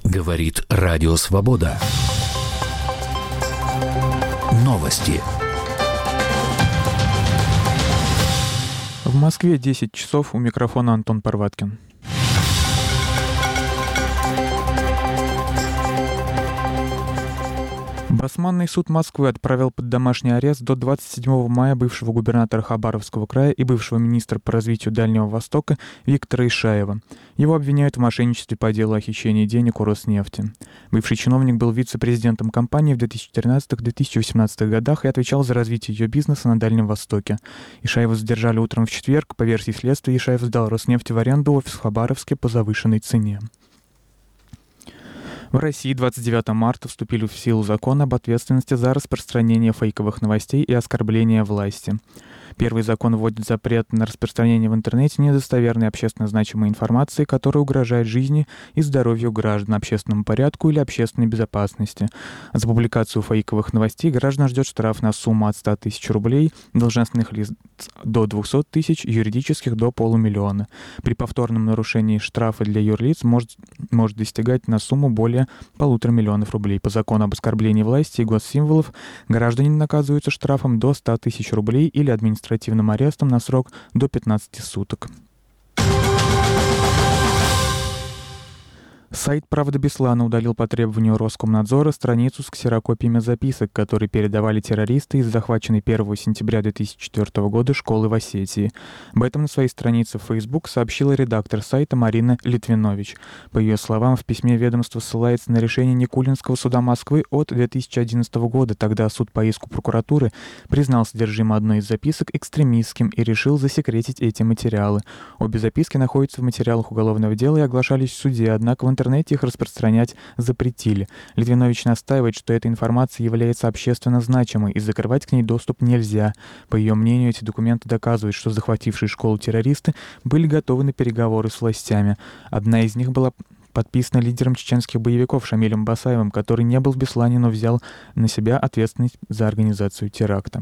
Говорит Радио Свобода. Новости. В Москве 10 часов, у микрофона Антон Парваткин. Басманный суд Москвы отправил под домашний арест до 27 мая бывшего губернатора Хабаровского края и бывшего министра по развитию Дальнего Востока Виктора Ишаева. Его обвиняют в мошенничестве по делу о хищении денег у Роснефти. Бывший чиновник был вице-президентом компании в 2013-2018 годах и отвечал за развитие ее бизнеса на Дальнем Востоке. Ишаева задержали утром в четверг. По версии следствия, Ишаев сдал Роснефти в аренду офис в Хабаровске по завышенной цене. В России 29 марта вступили в силу закон об ответственности за распространение фейковых новостей и оскорбления власти. Первый закон вводит запрет на распространение в интернете недостоверной общественно значимой информации, которая угрожает жизни и здоровью граждан, общественному порядку или общественной безопасности. За публикацию фейковых новостей граждан ждет штраф на сумму от 100 тысяч рублей, должностных лиц до 200 тысяч, юридических до 500 000. При повторном нарушении штрафа для юрлиц может достигать на сумму более 1,5 миллиона рублей. По закону об оскорблении власти и госсимволов граждане наказываются штрафом до 100 тысяч рублей или административным арестом на срок до 15 суток. Сайт «Правда Беслана» удалил по требованию Роскомнадзора страницу с ксерокопиями записок, которые передавали террористы из захваченной 1 сентября 2004 года школы в Осетии. Об этом на своей странице в Facebook сообщила редактор сайта Марина Литвинович. По ее словам, в письме ведомство ссылается на решение Никулинского суда Москвы от 2011 года. Тогда суд по иску прокуратуры признал содержимое одной из записок экстремистским и решил засекретить эти материалы. Обе записки находятся в материалах уголовного дела и оглашались в суде, однако в интернете их распространять запретили. Литвинович настаивает, что эта информация является общественно значимой и закрывать к ней доступ нельзя. По ее мнению, эти документы доказывают, что захватившие школу террористы были готовы на переговоры с властями. Одна из них была подписана лидером чеченских боевиков Шамилем Басаевым, который не был в Беслане, но взял на себя ответственность за организацию теракта.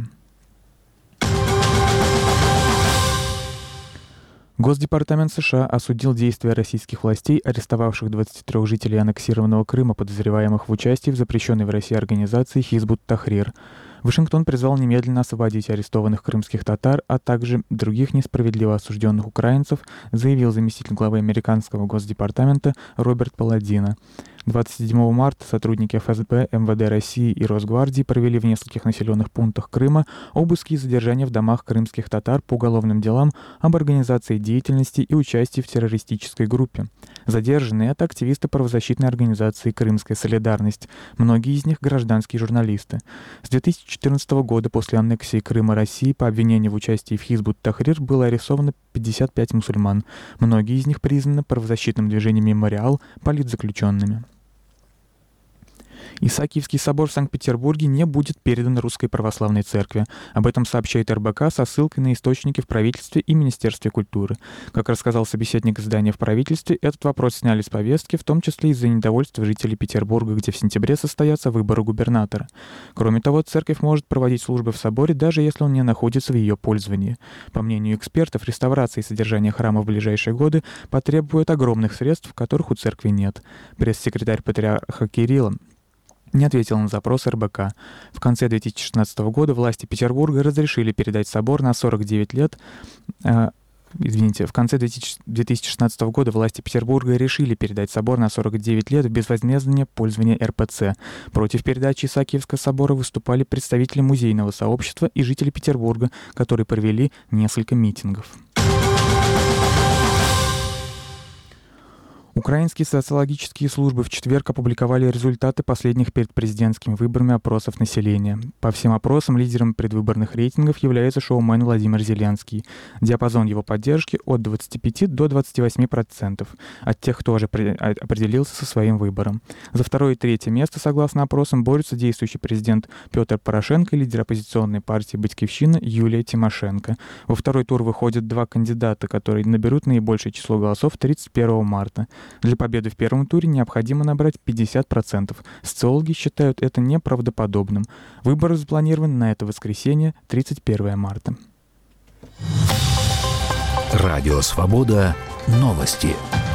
Госдепартамент США осудил действия российских властей, арестовавших 23 жителей аннексированного Крыма, подозреваемых в участии в запрещенной в России организации Хизбут Тахрир. Вашингтон призвал немедленно освободить арестованных крымских татар, а также других несправедливо осужденных украинцев, заявил заместитель главы американского Госдепартамента Роберт Палладино. 27 марта сотрудники ФСБ, МВД России и Росгвардии провели в нескольких населенных пунктах Крыма обыски и задержания в домах крымских татар по уголовным делам об организации деятельности и участии в террористической группе. Задержанные — это активисты правозащитной организации «Крымская солидарность». Многие из них — гражданские журналисты. С 2014 года после аннексии Крыма России по обвинению в участии в Хизбут Тахрир было арестовано 55 мусульман. Многие из них признаны правозащитным движением «Мемориал» политзаключенными. Исаакиевский собор в Санкт-Петербурге не будет передан Русской Православной Церкви. Об этом сообщает РБК со ссылкой на источники в правительстве и Министерстве культуры. Как рассказал собеседник издания в правительстве, этот вопрос сняли с повестки, в том числе из-за недовольства жителей Петербурга, где в сентябре состоятся выборы губернатора. Кроме того, церковь может проводить службы в соборе, даже если он не находится в ее пользовании. По мнению экспертов, реставрация и содержание храма в ближайшие годы потребуют огромных средств, которых у церкви нет. Пресс-секретарь патриарха Кирилла не ответил на запрос РБК. В конце 2016 года власти Петербурга разрешили передать собор на 49 лет. В конце 2016 года власти Петербурга решили передать собор на 49 лет в безвозмездное пользование РПЦ. Против передачи Исаакиевского собора выступали представители музейного сообщества и жители Петербурга, которые провели несколько митингов. Украинские социологические службы в четверг опубликовали результаты последних перед президентскими выборами опросов населения. По всем опросам лидером предвыборных рейтингов является шоумен Владимир Зеленский. Диапазон его поддержки от 25 до 28% от тех, кто уже определился со своим выбором. За второе и третье место, согласно опросам, борются действующий президент Петр Порошенко и лидер оппозиционной партии «Батькивщина» Юлия Тимошенко. Во второй тур выходят два кандидата, которые наберут наибольшее число голосов 31 марта. Для победы в первом туре необходимо набрать 50%. Социологи считают это неправдоподобным. Выборы запланированы на это воскресенье, 31 марта. Радио «Свобода». Новости.